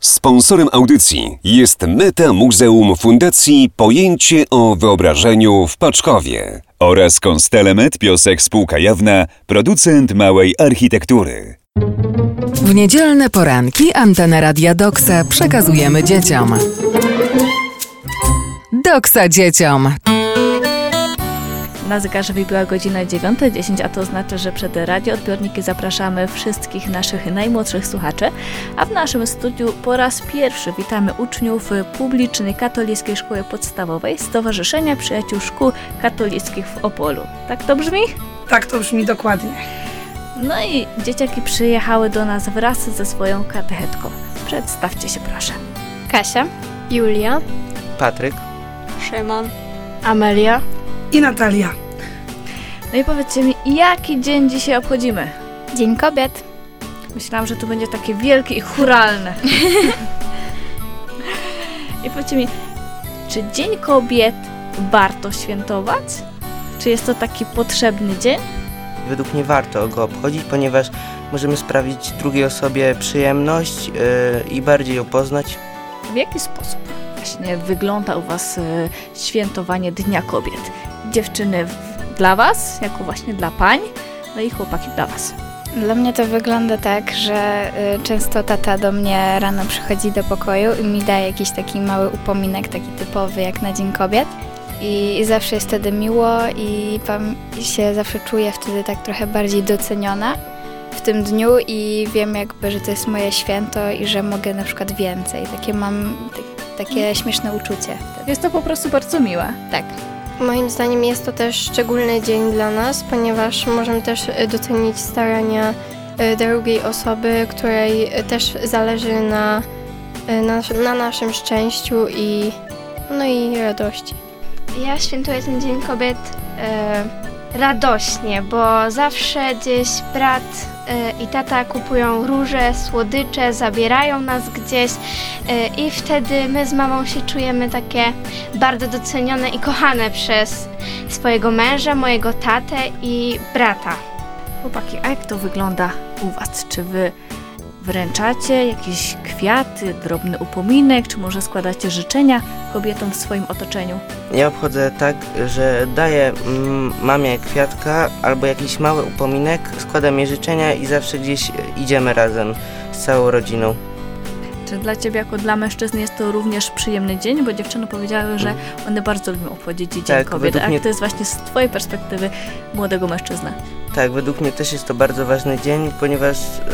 Sponsorem audycji jest Meta Muzeum Fundacji Pojęcie o Wyobrażeniu w Paczkowie oraz Konstelemet Piosek Spółka Jawna, producent małej architektury. W niedzielne poranki Antena Radia Doksa przekazujemy dzieciom. Doksa dzieciom. Na zegarze wybiła godzina 9:10, a to oznacza, że przed radioodbiorniki zapraszamy wszystkich naszych najmłodszych słuchaczy, a w naszym studiu po raz pierwszy witamy uczniów publicznej katolickiej szkoły podstawowej Stowarzyszenia Przyjaciół Szkół Katolickich w Opolu. Tak to brzmi? Tak to brzmi dokładnie. No i dzieciaki przyjechały do nas wraz ze swoją katechetką. Przedstawcie się proszę. Kasia, Julia, Patryk, Szymon, Amelia I Natalia. No i powiedzcie mi, jaki dzień dzisiaj obchodzimy? Dzień Kobiet. Myślałam, że to będzie takie wielkie i churalne. I powiedzcie mi, czy Dzień Kobiet warto świętować? Czy jest to taki potrzebny dzień? według mnie warto go obchodzić, ponieważ możemy sprawić drugiej osobie przyjemność i bardziej ją poznać. W jaki sposób właśnie wygląda u Was świętowanie Dnia Kobiet? Dziewczyny dla Was, jako właśnie dla pań, no i chłopaki dla Was. Dla mnie to wygląda tak, że często tata do mnie rano przychodzi do pokoju i mi daje jakiś taki mały upominek, taki typowy jak na Dzień Kobiet. I zawsze jest wtedy miło i się zawsze czuję wtedy tak trochę bardziej doceniona w tym dniu i wiem jakby, że to jest moje święto i że mogę na przykład więcej. Takie mam takie śmieszne uczucie wtedy. Jest to po prostu bardzo miłe. Tak. Moim zdaniem jest to też szczególny dzień dla nas, ponieważ możemy też docenić starania drugiej osoby, której też zależy na naszym szczęściu i radości. Ja świętuję ten Dzień Kobiet radośnie, bo zawsze gdzieś brat i tata kupują róże, słodycze, zabierają nas gdzieś i wtedy my z mamą się czujemy takie bardzo docenione i kochane przez swojego męża, mojego tatę i brata. Chłopaki, a jak to wygląda u Was? Czy Wy wręczacie jakieś kwiaty, drobny upominek, czy może składacie życzenia kobietom w swoim otoczeniu? Ja obchodzę tak, że daję mamie kwiatka albo jakiś mały upominek, składam jej życzenia i zawsze gdzieś idziemy razem z całą rodziną. Czy dla Ciebie jako dla mężczyzn jest to również przyjemny dzień? Bo dziewczyny powiedziały, że one bardzo lubią obchodzić Dzień Kobiet. A jak to jest właśnie z Twojej perspektywy młodego mężczyzny? Tak, według mnie też jest to bardzo ważny dzień, ponieważ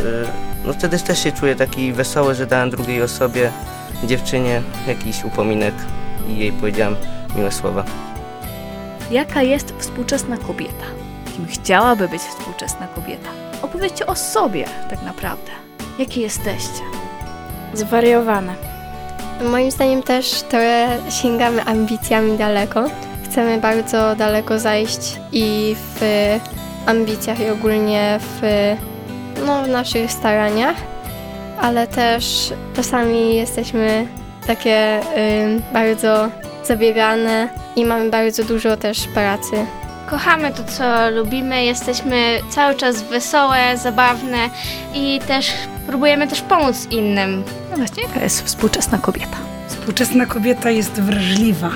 wtedy też się czuję taki wesoły, że dałem drugiej osobie, dziewczynie, jakiś upominek i jej powiedziałem miłe słowa. Jaka jest współczesna kobieta? Kim chciałaby być współczesna kobieta? Opowiedzcie o sobie tak naprawdę. Jakie jesteście? Zwariowane. Moim zdaniem też trochę sięgamy ambicjami daleko. Chcemy bardzo daleko zajść i w ambicjach i ogólnie w naszych staraniach, ale też czasami jesteśmy takie bardzo zabiegane i mamy bardzo dużo też pracy. Kochamy to, co lubimy, jesteśmy cały czas wesołe, zabawne i też próbujemy też pomóc innym. No właśnie, jaka jest współczesna kobieta? Współczesna kobieta jest wrażliwa.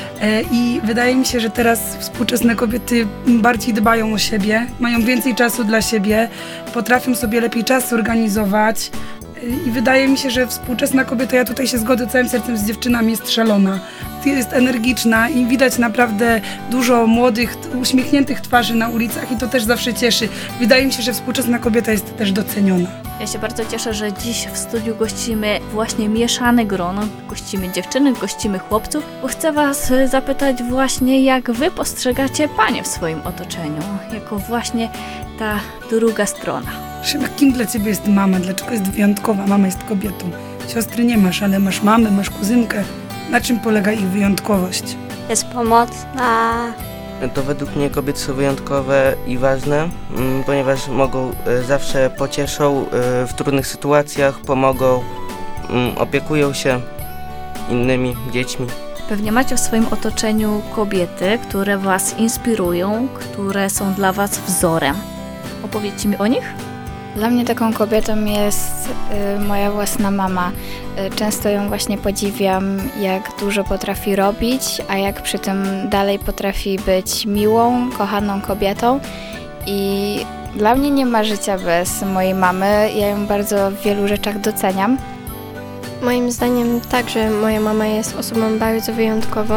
I wydaje mi się, że teraz współczesne kobiety bardziej dbają o siebie, mają więcej czasu dla siebie, potrafią sobie lepiej czas organizować i wydaje mi się, że współczesna kobieta, ja tutaj się zgodzę całym sercem z dziewczynami, jest szalona, jest energiczna i widać naprawdę dużo młodych, uśmiechniętych twarzy na ulicach i to też zawsze cieszy. Wydaje mi się, że współczesna kobieta jest też doceniona. Ja się bardzo cieszę, że dziś w studiu gościmy właśnie mieszane grono. Gościmy dziewczyny, gościmy chłopców, bo chcę Was zapytać właśnie, jak Wy postrzegacie panie w swoim otoczeniu, jako właśnie ta druga strona. Szymek, kim dla Ciebie jest mama? Dlaczego jest wyjątkowa? Mama jest kobietą. Siostry nie masz, ale masz mamę, masz kuzynkę. Na czym polega ich wyjątkowość? Jest pomocna. To według mnie kobiety są wyjątkowe i ważne, ponieważ zawsze pocieszą w trudnych sytuacjach, pomogą, opiekują się innymi dziećmi. Pewnie macie w swoim otoczeniu kobiety, które Was inspirują, które są dla Was wzorem. Opowiedzcie mi o nich. Dla mnie taką kobietą jest moja własna mama. Często ją właśnie podziwiam, jak dużo potrafi robić, a jak przy tym dalej potrafi być miłą, kochaną kobietą. I dla mnie nie ma życia bez mojej mamy. Ja ją bardzo w wielu rzeczach doceniam. Moim zdaniem także moja mama jest osobą bardzo wyjątkową,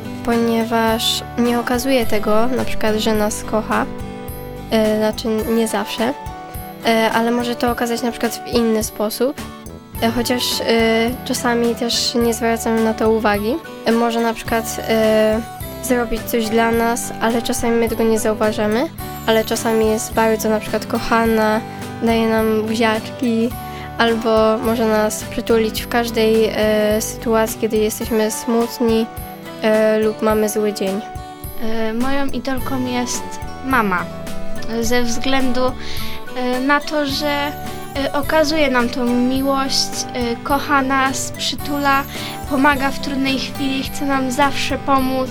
ponieważ nie okazuje tego, na przykład, że nas kocha, znaczy nie zawsze, ale może to okazać na przykład w inny sposób, chociaż czasami też nie zwracamy na to uwagi. Może na przykład zrobić coś dla nas, ale czasami my tego nie zauważamy, ale czasami jest bardzo na przykład kochana, daje nam buziaczki, albo może nas przytulić w każdej sytuacji, kiedy jesteśmy smutni lub mamy zły dzień. Moją idolką jest mama, ze względu na to, że okazuje nam tą miłość, kocha nas, przytula, pomaga w trudnej chwili, chce nam zawsze pomóc.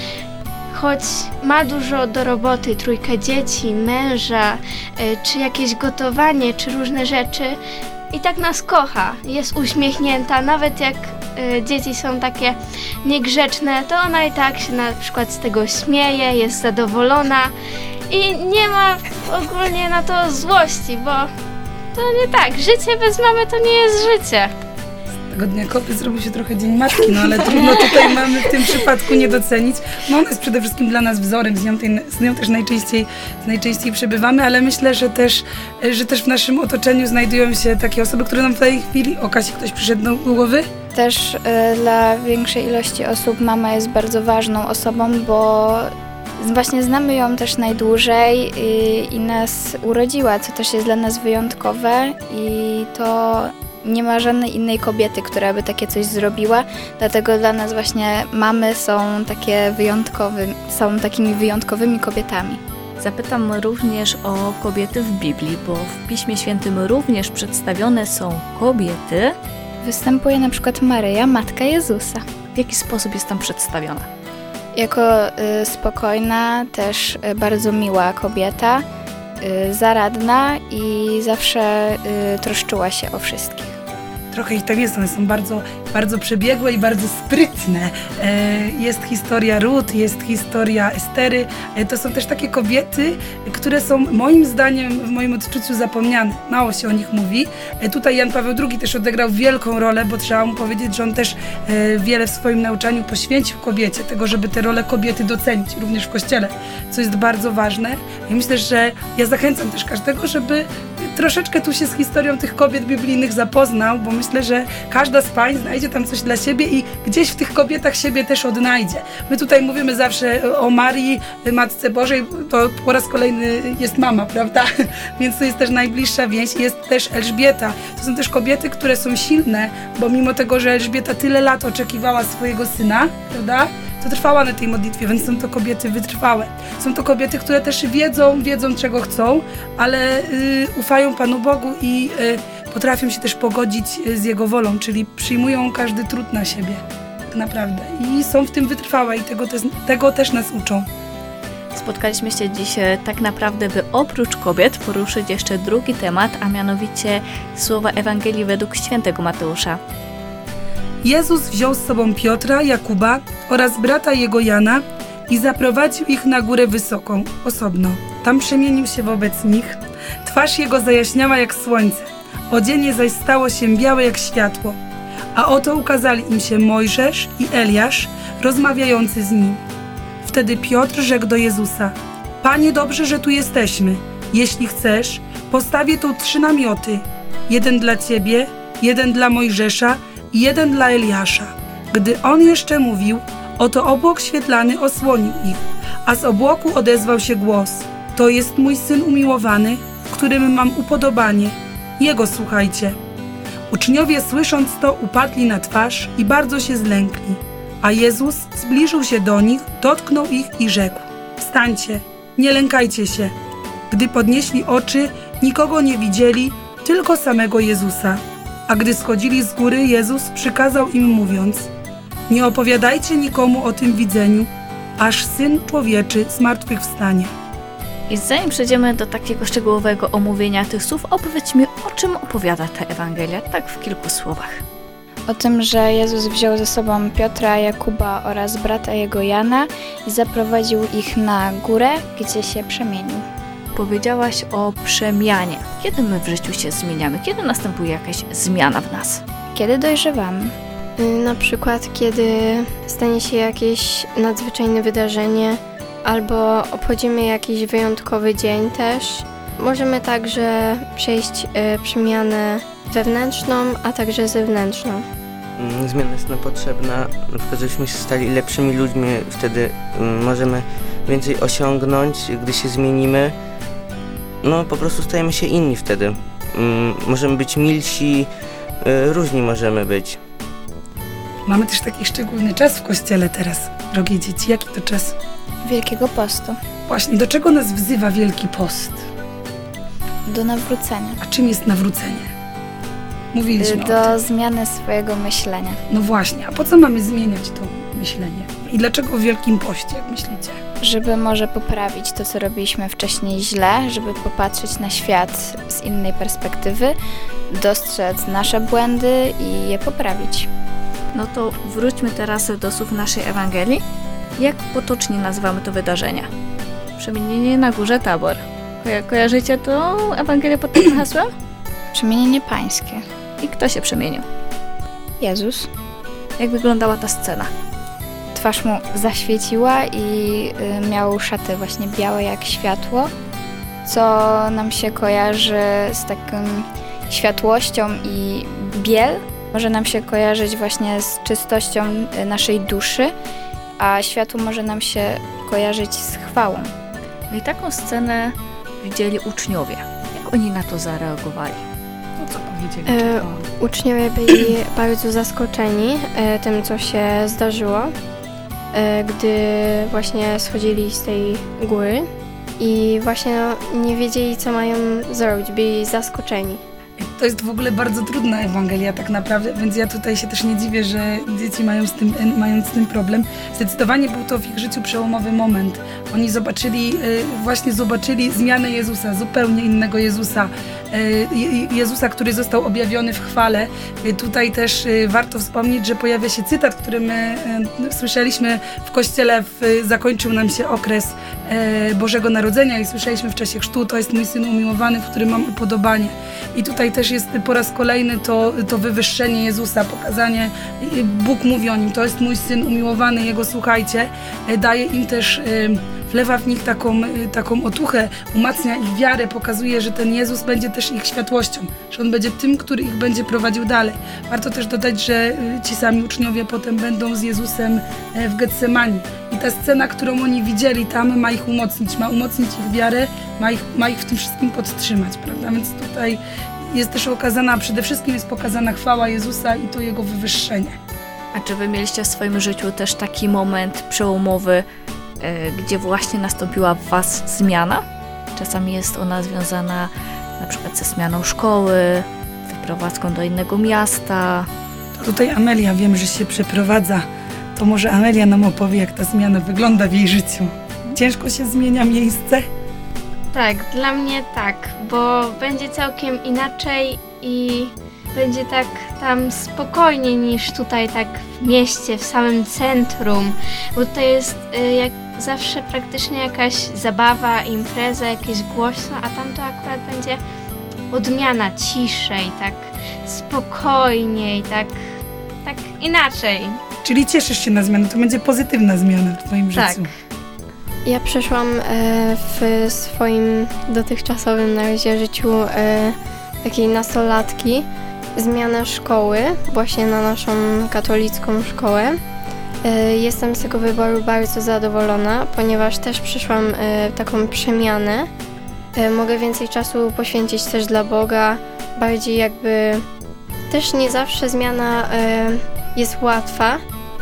Choć ma dużo do roboty, 3 dzieci, męża, czy jakieś gotowanie, czy różne rzeczy, i tak nas kocha, jest uśmiechnięta, nawet jak dzieci są takie niegrzeczne, to ona i tak się na przykład z tego śmieje, jest zadowolona i nie ma ogólnie na to złości, bo to nie tak, życie bez mamy to nie jest życie. Tego Dnia Kobiet zrobił się trochę Dzień Matki, no ale trudno tutaj mamy w tym przypadku nie docenić. No ona jest przede wszystkim dla nas wzorem, z nią też najczęściej przebywamy, ale myślę, że też w naszym otoczeniu znajdują się takie osoby, które nam w tej chwili, o Kasi ktoś przyszedł do głowy? Też dla większej ilości osób mama jest bardzo ważną osobą, bo właśnie znamy ją też najdłużej i nas urodziła, co też jest dla nas wyjątkowe i to nie ma żadnej innej kobiety, która by takie coś zrobiła, dlatego dla nas właśnie mamy są takimi wyjątkowymi kobietami. Zapytam również o kobiety w Biblii, bo w Piśmie Świętym również przedstawione są kobiety. Występuje na przykład Maryja, matka Jezusa. W jaki sposób jest tam przedstawiona? Jako spokojna, też bardzo miła kobieta, zaradna i zawsze troszczyła się o wszystkich. Trochę ich tam jest, one są bardzo, bardzo przebiegłe i bardzo sprytne. Jest historia Rut, jest historia Estery. To są też takie kobiety, które są moim zdaniem, w moim odczuciu zapomniane. Mało się o nich mówi. Tutaj Jan Paweł II też odegrał wielką rolę, bo trzeba mu powiedzieć, że on też wiele w swoim nauczaniu poświęcił kobiecie, tego, żeby te role kobiety docenić, również w Kościele, co jest bardzo ważne. I myślę, że ja zachęcam też każdego, żeby troszeczkę tu się z historią tych kobiet biblijnych zapoznał, bo myślę, że każda z pań znajdzie tam coś dla siebie i gdzieś w tych kobietach siebie też odnajdzie. My tutaj mówimy zawsze o Marii, Matce Bożej, to po raz kolejny jest mama, prawda? Więc to jest też najbliższa więź. Jest też Elżbieta. To są też kobiety, które są silne, bo mimo tego, że Elżbieta tyle lat oczekiwała swojego syna, prawda? To trwała na tej modlitwie, więc są to kobiety wytrwałe. Są to kobiety, które też wiedzą czego chcą, ale ufają Panu Bogu i potrafią się też pogodzić z Jego wolą, czyli przyjmują każdy trud na siebie, tak naprawdę. I są w tym wytrwałe i tego też nas uczą. Spotkaliśmy się dziś tak naprawdę, by oprócz kobiet poruszyć jeszcze drugi temat, a mianowicie słowa Ewangelii według świętego Mateusza. Jezus wziął z sobą Piotra, Jakuba oraz brata jego Jana i zaprowadził ich na górę wysoką, osobno. Tam przemienił się wobec nich. Twarz jego zajaśniała jak słońce, odzienie zaś stało się białe jak światło. A oto ukazali im się Mojżesz i Eliasz, rozmawiający z nim. Wtedy Piotr rzekł do Jezusa: Panie, dobrze, że tu jesteśmy. Jeśli chcesz, postawię tu 3 namioty. 1 dla Ciebie, 1 dla Mojżesza i 1 dla Eliasza. Gdy on jeszcze mówił, oto obłok świetlany osłonił ich, a z obłoku odezwał się głos: To jest mój Syn umiłowany, w którym mam upodobanie. Jego słuchajcie. Uczniowie, słysząc to, upadli na twarz i bardzo się zlękli. A Jezus zbliżył się do nich, dotknął ich i rzekł: Wstańcie, nie lękajcie się. Gdy podnieśli oczy, nikogo nie widzieli, tylko samego Jezusa. A gdy schodzili z góry, Jezus przykazał im mówiąc: Nie opowiadajcie nikomu o tym widzeniu, aż Syn Człowieczy zmartwychwstanie. I zanim przejdziemy do takiego szczegółowego omówienia tych słów, opowiedz mi, o czym opowiada ta Ewangelia, tak w kilku słowach. O tym, że Jezus wziął ze sobą Piotra, Jakuba oraz brata jego Jana i zaprowadził ich na górę, gdzie się przemienił. Powiedziałaś o przemianie. Kiedy my w życiu się zmieniamy? Kiedy następuje jakaś zmiana w nas? Kiedy dojrzewamy? Na przykład, kiedy stanie się jakieś nadzwyczajne wydarzenie albo obchodzimy jakiś wyjątkowy dzień też. Możemy także przejść przemianę wewnętrzną, a także zewnętrzną. Zmiana jest nam potrzebna, na przykład żebyśmy się stali lepszymi ludźmi, wtedy możemy więcej osiągnąć, gdy się zmienimy. No po prostu stajemy się inni wtedy. Możemy być milsi, różni możemy być. Mamy też taki szczególny czas w Kościele teraz, drogie dzieci. Jaki to czas? Wielkiego Postu. Właśnie, do czego nas wzywa Wielki Post? Do nawrócenia. A czym jest nawrócenie? Mówiliśmy o Do tym. zmiany swojego myślenia. No właśnie, a po co mamy zmieniać to myślenie? I dlaczego w Wielkim Poście, jak myślicie? Żeby może poprawić to, co robiliśmy wcześniej źle, żeby popatrzeć na świat z innej perspektywy, dostrzec nasze błędy i je poprawić. No to wróćmy teraz do słów naszej Ewangelii. Jak potocznie nazywamy to wydarzenie? Przemienienie na górze Tabor. Kojarzycie tą Ewangelię pod takim hasłem? Przemienienie pańskie. I kto się przemienił? Jezus. Jak wyglądała ta scena? Twarz mu zaświeciła i miał szaty właśnie białe jak światło, co nam się kojarzy z taką światłością i biel. Może nam się kojarzyć właśnie z czystością naszej duszy, a światło może nam się kojarzyć z chwałą. No i taką scenę widzieli uczniowie. Jak oni na to zareagowali? No co powiedzieli? Uczniowie byli bardzo zaskoczeni tym, co się zdarzyło, gdy właśnie schodzili z tej góry i właśnie nie wiedzieli, co mają zrobić, byli zaskoczeni. To jest w ogóle bardzo trudna Ewangelia tak naprawdę, więc ja tutaj się też nie dziwię, że dzieci mają z tym problem. Zdecydowanie był to w ich życiu przełomowy moment. Oni zobaczyli zmianę Jezusa, zupełnie innego Jezusa. Jezusa, który został objawiony w chwale. Tutaj też warto wspomnieć, że pojawia się cytat, który my słyszeliśmy w Kościele, zakończył nam się okres Bożego Narodzenia i słyszeliśmy w czasie chrztu, to jest mój Syn umiłowany, w którym mam upodobanie. I tutaj też jest po raz kolejny to wywyższenie Jezusa, pokazanie, Bóg mówi o Nim, to jest mój Syn umiłowany, Jego słuchajcie, daje im też, wlewa w nich taką otuchę, umacnia ich wiarę, pokazuje, że ten Jezus będzie też ich światłością, że On będzie tym, który ich będzie prowadził dalej. Warto też dodać, że ci sami uczniowie potem będą z Jezusem w Getsemani. I ta scena, którą oni widzieli tam, ma ich umocnić, ma umocnić ich wiarę, ma ich w tym wszystkim podtrzymać, prawda? Więc tutaj jest też przede wszystkim jest pokazana chwała Jezusa i to Jego wywyższenie. A czy wy mieliście w swoim życiu też taki moment przełomowy, gdzie właśnie nastąpiła w was zmiana? Czasami jest ona związana na przykład ze zmianą szkoły, wyprowadzką do innego miasta. To tutaj Amelia, wiem, że się przeprowadza. To może Amelia nam opowie, jak ta zmiana wygląda w jej życiu. Ciężko się zmienia miejsce? Tak, dla mnie tak, bo będzie całkiem inaczej i będzie tak tam spokojniej niż tutaj tak w mieście, w samym centrum, bo tutaj jest jak zawsze praktycznie jakaś zabawa, impreza, jakieś głośno, a tam to akurat będzie odmiana, ciszej, tak spokojniej, tak inaczej. Czyli cieszysz się na zmianę, to będzie pozytywna zmiana w twoim Tak. życiu. Ja przeszłam w swoim dotychczasowym na razie życiu takiej nastolatki zmianę szkoły, właśnie na naszą katolicką szkołę. Jestem z tego wyboru bardzo zadowolona, ponieważ też przeszłam taką przemianę. Mogę więcej czasu poświęcić też dla Boga, bardziej jakby też nie zawsze zmiana jest łatwa,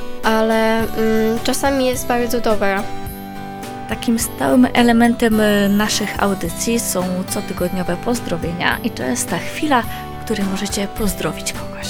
ale czasami jest bardzo dobra. Takim stałym elementem naszych audycji są cotygodniowe pozdrowienia i to jest ta chwila, w której możecie pozdrowić kogoś.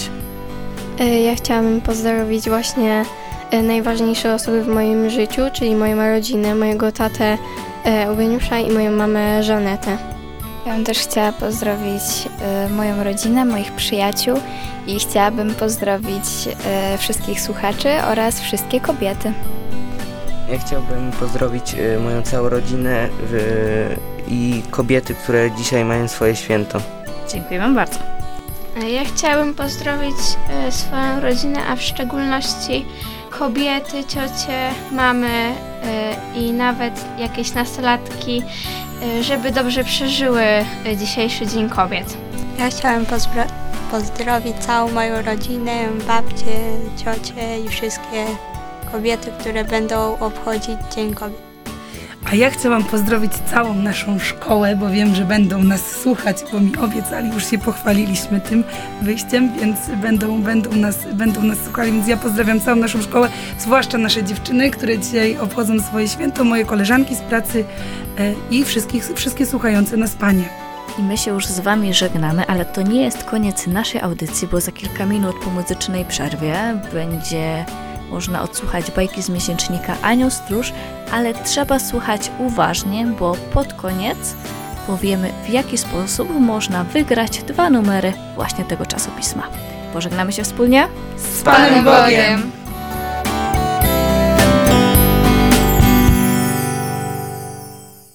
Ja chciałabym pozdrowić właśnie najważniejsze osoby w moim życiu, czyli moją rodzinę, mojego tatę Eugeniusza i moją mamę Żanetę. Ja bym też chciała pozdrowić moją rodzinę, moich przyjaciół i chciałabym pozdrowić wszystkich słuchaczy oraz wszystkie kobiety. Ja chciałbym pozdrowić moją całą rodzinę i kobiety, które dzisiaj mają swoje święto. Dziękuję Wam bardzo. Ja chciałabym pozdrowić swoją rodzinę, a w szczególności kobiety, ciocie, mamy i nawet jakieś nastolatki, żeby dobrze przeżyły dzisiejszy Dzień Kobiet. Ja chciałem pozdrowić całą moją rodzinę, babcię, ciocię i wszystkie kobiety, które będą obchodzić Dzień Kobiet. A ja chciałam pozdrowić całą naszą szkołę, bo wiem, że będą nas słuchać, bo mi obiecali, już się pochwaliliśmy tym wyjściem, więc będą nas słuchali, więc ja pozdrawiam całą naszą szkołę, zwłaszcza nasze dziewczyny, które dzisiaj obchodzą swoje święto, moje koleżanki z pracy i wszystkie słuchające nas panie. I my się już z Wami żegnamy, ale to nie jest koniec naszej audycji, bo za kilka minut po muzycznej przerwie będzie można odsłuchać bajki z miesięcznika Anioł Stróż, ale trzeba słuchać uważnie, bo pod koniec powiemy, w jaki sposób można wygrać 2 numery właśnie tego czasopisma. Pożegnamy się wspólnie. Z Panem Bogiem!